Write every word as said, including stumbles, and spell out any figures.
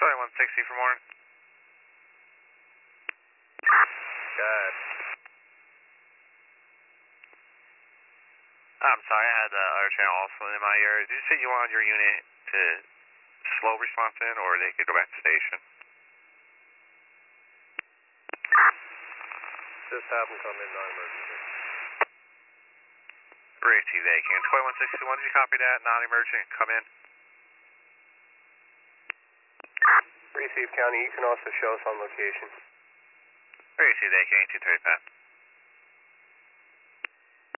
twenty-one sixty for morning. Good. I'm sorry, I had the uh, other channel also in my ear. Did you say you wanted your unit to slow response in, or they could go back to station? Just have them come in non-emergency. Receive that, King. twenty-one sixty-one, did you copy that? Non-emergent, come in. Receive County, you can also show us on location. Receive that, King. two thirty-five.